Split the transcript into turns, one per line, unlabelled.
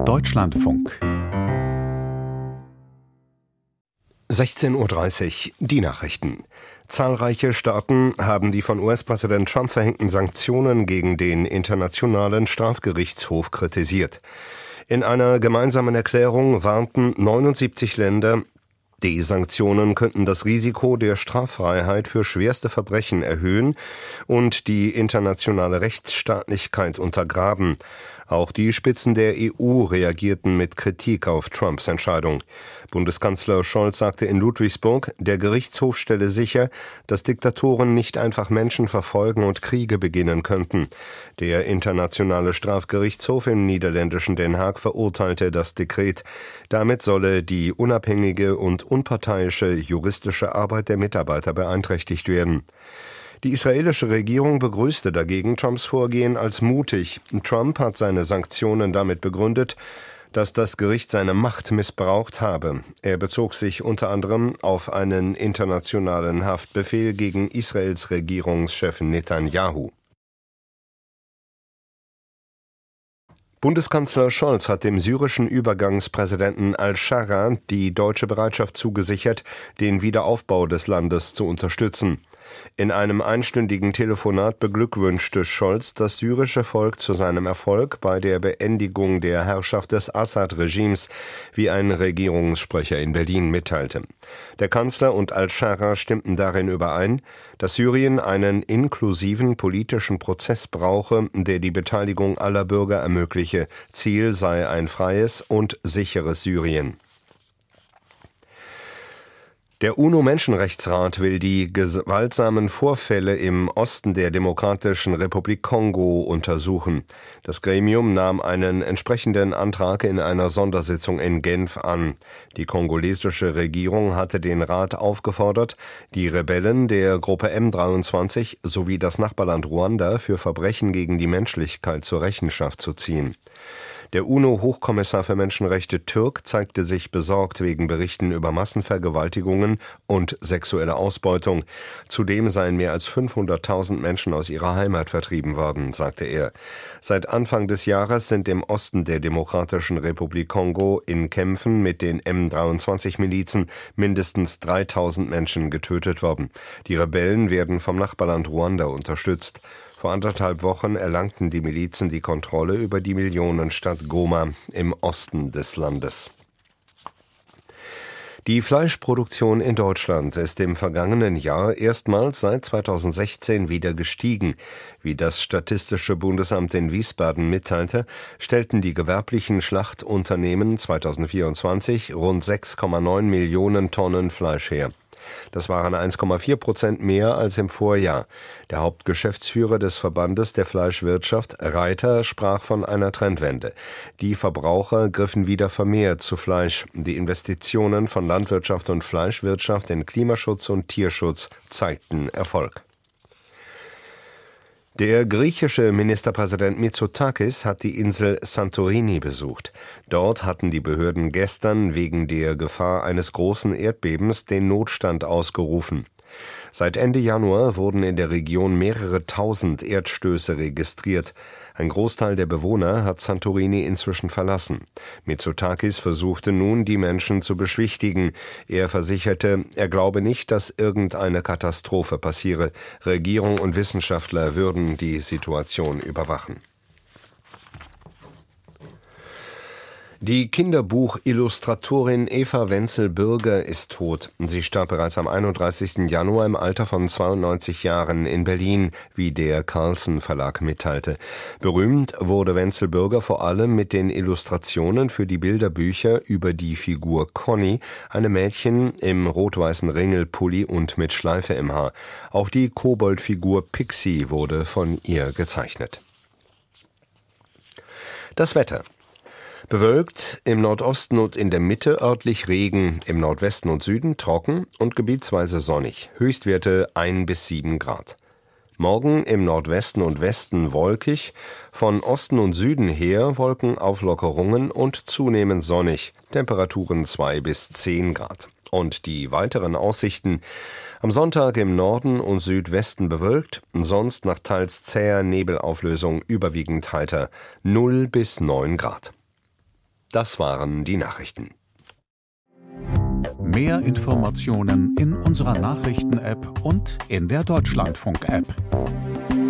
Deutschlandfunk
16:30 Uhr, die Nachrichten. Zahlreiche Staaten haben die von US-Präsident Trump verhängten Sanktionen gegen den Internationalen Strafgerichtshof kritisiert. In einer gemeinsamen Erklärung warnten 79 Länder, die Sanktionen könnten das Risiko der Straffreiheit für schwerste Verbrechen erhöhen und die internationale Rechtsstaatlichkeit untergraben. Auch die Spitzen der EU reagierten mit Kritik auf Trumps Entscheidung. Bundeskanzler Scholz sagte in Ludwigsburg, der Gerichtshof stelle sicher, dass Diktatoren nicht einfach Menschen verfolgen und Kriege beginnen könnten. Der Internationale Strafgerichtshof im niederländischen Den Haag verurteilte das Dekret. Damit solle die unabhängige und unparteiische juristische Arbeit der Mitarbeiter beeinträchtigt werden. Die israelische Regierung begrüßte dagegen Trumps Vorgehen als mutig. Trump hat seine Sanktionen damit begründet, dass das Gericht seine Macht missbraucht habe. Er bezog sich unter anderem auf einen internationalen Haftbefehl gegen Israels Regierungschef Netanyahu. Bundeskanzler Scholz hat dem syrischen Übergangspräsidenten al-Shara die deutsche Bereitschaft zugesichert, den Wiederaufbau des Landes zu unterstützen. In einem einstündigen Telefonat beglückwünschte Scholz das syrische Volk zu seinem Erfolg bei der Beendigung der Herrschaft des Assad-Regimes, wie ein Regierungssprecher in Berlin mitteilte. Der Kanzler und al-Shara stimmten darin überein, dass Syrien einen inklusiven politischen Prozess brauche, der die Beteiligung aller Bürger ermögliche. Ziel sei ein freies und sicheres Syrien. Der UNO-Menschenrechtsrat will die gewaltsamen Vorfälle im Osten der Demokratischen Republik Kongo untersuchen. Das Gremium nahm einen entsprechenden Antrag in einer Sondersitzung in Genf an. Die kongolesische Regierung hatte den Rat aufgefordert, die Rebellen der Gruppe M23 sowie das Nachbarland Ruanda für Verbrechen gegen die Menschlichkeit zur Rechenschaft zu ziehen. Der UNO-Hochkommissar für Menschenrechte Türk zeigte sich besorgt wegen Berichten über Massenvergewaltigungen und sexuelle Ausbeutung. Zudem seien mehr als 500.000 Menschen aus ihrer Heimat vertrieben worden, sagte er. Seit Anfang des Jahres sind im Osten der Demokratischen Republik Kongo in Kämpfen mit den M23-Milizen mindestens 3.000 Menschen getötet worden. Die Rebellen werden vom Nachbarland Ruanda unterstützt. Vor 1,5 Wochen erlangten die Milizen die Kontrolle über die Millionenstadt Goma im Osten des Landes. Die Fleischproduktion in Deutschland ist im vergangenen Jahr erstmals seit 2016 wieder gestiegen. Wie das Statistische Bundesamt in Wiesbaden mitteilte, stellten die gewerblichen Schlachtunternehmen 2024 rund 6,9 Millionen Tonnen Fleisch her. Das waren 1,4% mehr als im Vorjahr. Der Hauptgeschäftsführer des Verbandes der Fleischwirtschaft, Reiter, sprach von einer Trendwende. Die Verbraucher griffen wieder vermehrt zu Fleisch. Die Investitionen von Landwirtschaft und Fleischwirtschaft in Klimaschutz und Tierschutz zeigten Erfolg. Der griechische Ministerpräsident Mitsotakis hat die Insel Santorini besucht. Dort hatten die Behörden gestern wegen der Gefahr eines großen Erdbebens den Notstand ausgerufen. Seit Ende Januar wurden in der Region mehrere tausend Erdstöße registriert. Ein Großteil der Bewohner hat Santorini inzwischen verlassen. Mitsotakis versuchte nun, die Menschen zu beschwichtigen. Er versicherte, er glaube nicht, dass irgendeine Katastrophe passiere. Regierung und Wissenschaftler würden die Situation überwachen. Die Kinderbuchillustratorin Eva Wenzel-Bürger ist tot. Sie starb bereits am 31. Januar im Alter von 92 Jahren in Berlin, wie der Carlsen Verlag mitteilte. Berühmt wurde Wenzel-Bürger vor allem mit den Illustrationen für die Bilderbücher über die Figur Conny, einem Mädchen im rot-weißen Ringelpulli und mit Schleife im Haar. Auch die Koboldfigur Pixie wurde von ihr gezeichnet. Das Wetter. Bewölkt, im Nordosten und in der Mitte örtlich Regen, im Nordwesten und Süden trocken und gebietsweise sonnig, Höchstwerte 1 bis 7 Grad. Morgen im Nordwesten und Westen wolkig, von Osten und Süden her Wolkenauflockerungen und zunehmend sonnig, Temperaturen 2 bis 10 Grad. Und die weiteren Aussichten: am Sonntag im Norden und Südwesten bewölkt, sonst nach teils zäher Nebelauflösung überwiegend heiter, 0 bis 9 Grad. Das waren die Nachrichten.
Mehr Informationen in unserer Nachrichten-App und in der Deutschlandfunk-App.